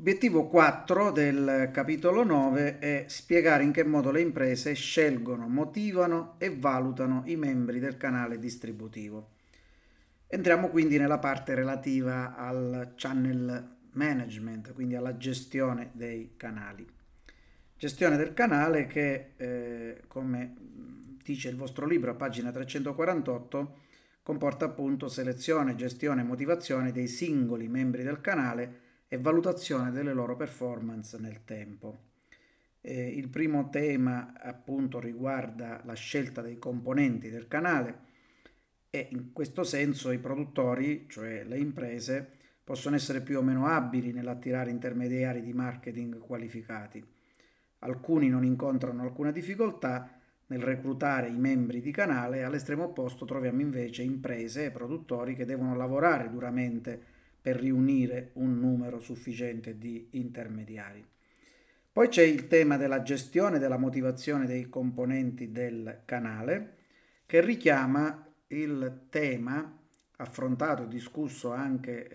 Obiettivo 4 del capitolo 9 è spiegare in che modo le imprese scelgono, motivano e valutano i membri del canale distributivo. Entriamo quindi nella parte relativa al channel management, quindi alla gestione dei canali. Gestione del canale che, come dice il vostro libro a pagina 348, comporta appunto selezione, gestione e motivazione dei singoli membri del canale e valutazione delle loro performance nel tempo. Il primo tema appunto riguarda la scelta dei componenti del canale e in questo senso i produttori, cioè le imprese, possono essere più o meno abili nell'attirare intermediari di marketing qualificati. Alcuni non incontrano alcuna difficoltà nel reclutare i membri di canale, all'estremo opposto troviamo invece imprese e produttori che devono lavorare duramente per riunire un numero sufficiente di intermediari. Poi c'è il tema della gestione e della motivazione dei componenti del canale, che richiama il tema affrontato e discusso anche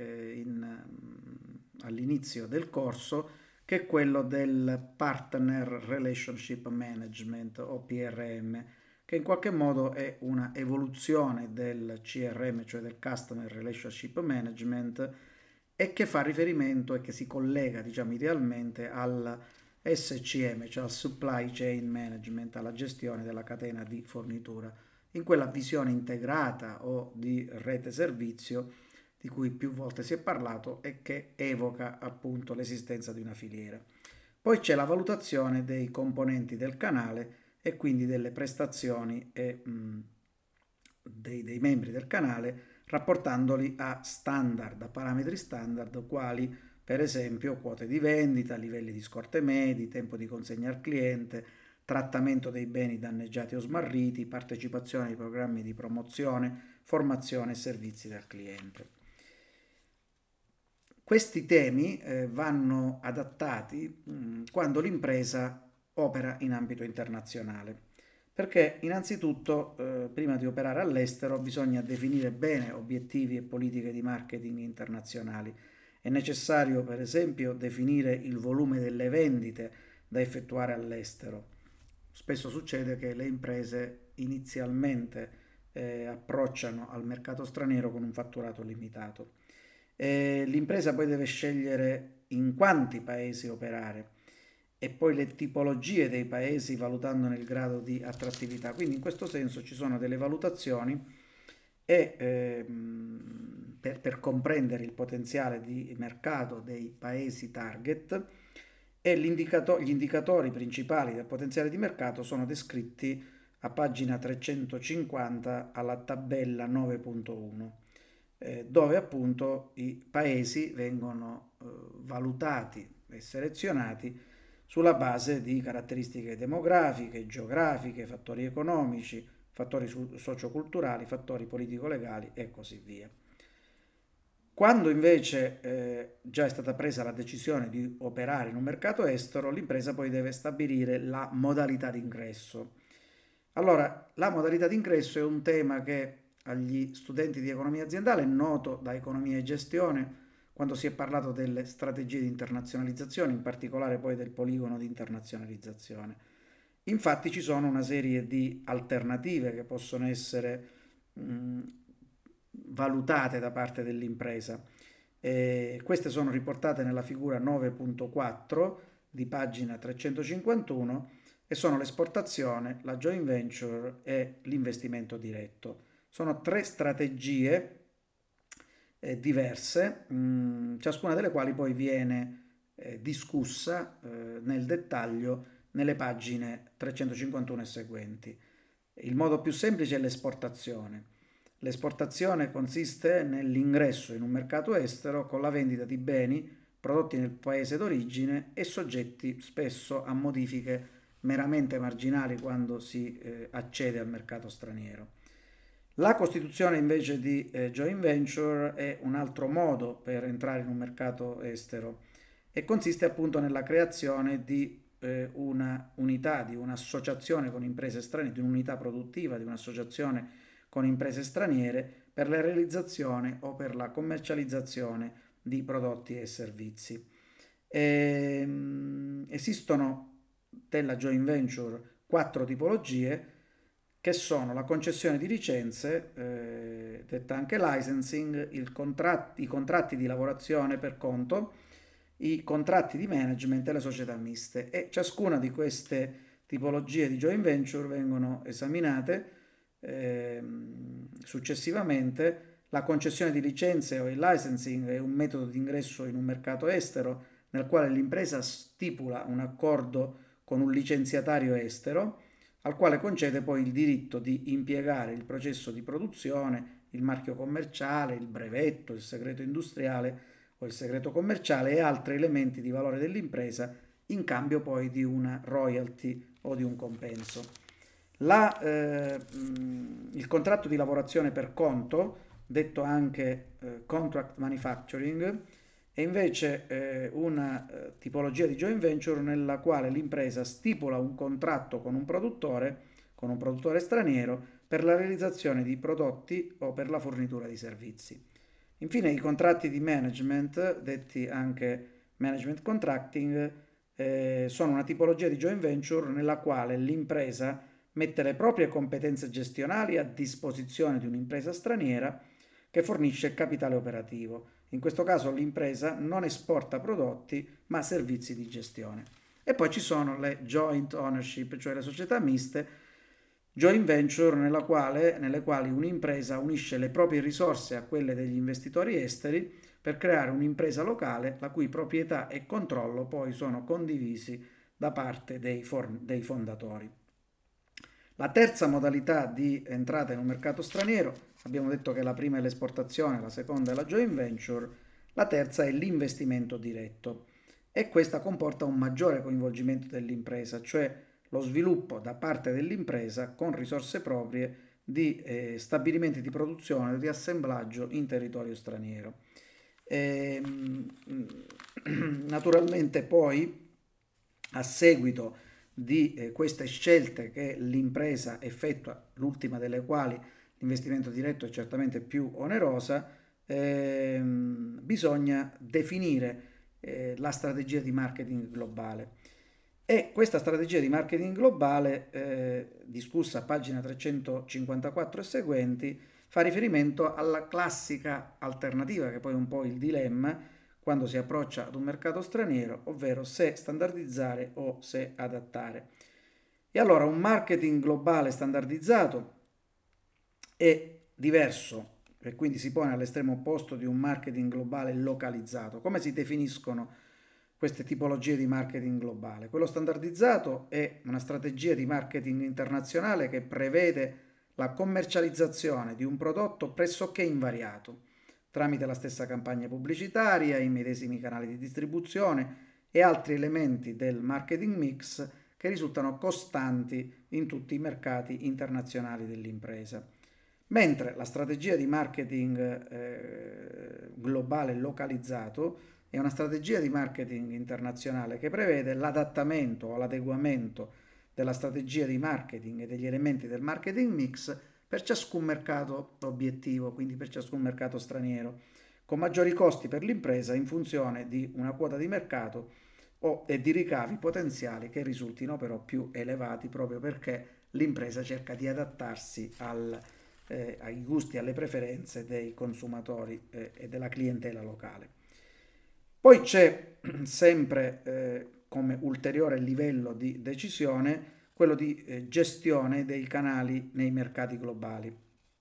all'inizio del corso, che è quello del Partner Relationship Management o PRM, che in qualche modo è una evoluzione del CRM, cioè del Customer Relationship Management, e che fa riferimento e che si collega, diciamo, idealmente al SCM, cioè al Supply Chain Management, alla gestione della catena di fornitura, in quella visione integrata o di rete servizio di cui più volte si è parlato e che evoca appunto l'esistenza di una filiera. Poi c'è la valutazione dei componenti del canale e quindi delle prestazioni e dei membri del canale, rapportandoli a standard, a parametri standard quali per esempio quote di vendita, livelli di scorte medi, tempo di consegna al cliente, trattamento dei beni danneggiati o smarriti, partecipazione ai programmi di promozione, formazione e servizi del cliente. Questi temi vanno adattati quando l'impresa opera in ambito internazionale, perché innanzitutto prima di operare all'estero bisogna definire bene obiettivi e politiche di marketing internazionali. È necessario per esempio definire il volume delle vendite da effettuare all'estero. Spesso succede che le imprese inizialmente approcciano al mercato straniero con un fatturato limitato. L'impresa poi deve scegliere in quanti paesi operare e poi le tipologie dei paesi valutandone il grado di attrattività. Quindi in questo senso ci sono delle valutazioni e per comprendere il potenziale di mercato dei paesi target e gli indicatori principali del potenziale di mercato sono descritti a pagina 350 alla tabella 9.1, dove appunto i paesi vengono valutati e selezionati sulla base di caratteristiche demografiche, geografiche, fattori economici, fattori socioculturali, fattori politico-legali e così via. Quando invece già è stata presa la decisione di operare in un mercato estero, l'impresa poi deve stabilire la modalità di ingresso. Allora, la modalità di ingresso è un tema che agli studenti di economia aziendale è noto da economia e gestione quando si è parlato delle strategie di internazionalizzazione, in particolare poi del poligono di internazionalizzazione. Infatti ci sono una serie di alternative che possono essere mh, valutate da parte dell'impresa. Queste sono riportate nella figura 9.4 di pagina 351 e sono l'esportazione, la joint venture e l'investimento diretto. Sono tre strategie diverse, ciascuna delle quali poi viene discussa nel dettaglio nelle pagine 351 e seguenti. Il modo più semplice è l'esportazione. L'esportazione consiste nell'ingresso in un mercato estero con la vendita di beni prodotti nel paese d'origine e soggetti spesso a modifiche meramente marginali quando si accede al mercato straniero. La costituzione invece di joint venture è un altro modo per entrare in un mercato estero e consiste appunto nella creazione di una unità, di un'associazione con imprese straniere, di un'unità produttiva, di un'associazione con imprese straniere per la realizzazione o per la commercializzazione di prodotti e servizi. Esistono della joint venture 4 tipologie che sono la concessione di licenze, detta anche licensing, i contratti di lavorazione per conto, i contratti di management e le società miste. E ciascuna di queste tipologie di joint venture vengono esaminate successivamente. La concessione di licenze o il licensing è un metodo di ingresso in un mercato estero nel quale l'impresa stipula un accordo con un licenziatario estero al quale concede poi il diritto di impiegare il processo di produzione, il marchio commerciale, il brevetto, il segreto industriale o il segreto commerciale e altri elementi di valore dell'impresa in cambio poi di una royalty o di un compenso. Il contratto di lavorazione per conto, detto anche contract manufacturing, è invece una tipologia di joint venture nella quale l'impresa stipula un contratto con un produttore straniero, per la realizzazione di prodotti o per la fornitura di servizi. Infine, i contratti di management, detti anche management contracting, sono una tipologia di joint venture nella quale l'impresa mette le proprie competenze gestionali a disposizione di un'impresa straniera che fornisce capitale operativo. In questo caso l'impresa non esporta prodotti ma servizi di gestione. E poi ci sono le joint ownership, cioè le società miste, joint venture nelle quali un'impresa unisce le proprie risorse a quelle degli investitori esteri per creare un'impresa locale la cui proprietà e controllo poi sono condivisi da parte dei fondatori. La terza modalità di entrata in un mercato straniero, abbiamo detto che la prima è l'esportazione, la seconda è la joint venture, la terza è l'investimento diretto e questa comporta un maggiore coinvolgimento dell'impresa, cioè lo sviluppo da parte dell'impresa con risorse proprie di stabilimenti di produzione e di assemblaggio in territorio straniero. Naturalmente poi, a seguito di queste scelte che l'impresa effettua, l'ultima delle quali l'investimento diretto è certamente più onerosa, bisogna definire la strategia di marketing globale. E questa strategia di marketing globale, discussa a pagina 354 e seguenti, fa riferimento alla classica alternativa, che poi è un po' il dilemma quando si approccia ad un mercato straniero, ovvero se standardizzare o se adattare. E allora un marketing globale standardizzato è diverso e quindi si pone all'estremo opposto di un marketing globale localizzato. Come si definiscono queste tipologie di marketing globale? Quello standardizzato è una strategia di marketing internazionale che prevede la commercializzazione di un prodotto pressoché invariato tramite la stessa campagna pubblicitaria, i medesimi canali di distribuzione e altri elementi del marketing mix che risultano costanti in tutti i mercati internazionali dell'impresa. Mentre la strategia di marketing globale localizzato è una strategia di marketing internazionale che prevede l'adattamento o l'adeguamento della strategia di marketing e degli elementi del marketing mix per ciascun mercato obiettivo, quindi per ciascun mercato straniero, con maggiori costi per l'impresa in funzione di una quota di mercato e di ricavi potenziali che risultino però più elevati proprio perché l'impresa cerca di adattarsi ai gusti e alle preferenze dei consumatori e della clientela locale. Poi c'è sempre come ulteriore livello di decisione quello di gestione dei canali nei mercati globali.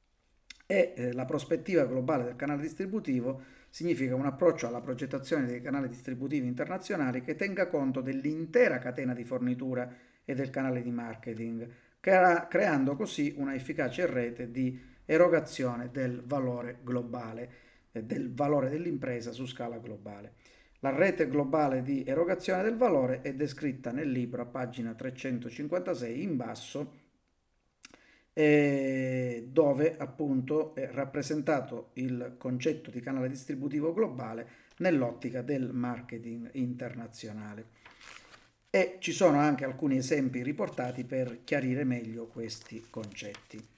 E la prospettiva globale del canale distributivo significa un approccio alla progettazione dei canali distributivi internazionali che tenga conto dell'intera catena di fornitura e del canale di marketing, creando così una efficace rete di erogazione del valore globale, del valore dell'impresa su scala globale. La rete globale di erogazione del valore è descritta nel libro a pagina 356 in basso, dove appunto è rappresentato il concetto di canale distributivo globale nell'ottica del marketing internazionale. E ci sono anche alcuni esempi riportati per chiarire meglio questi concetti.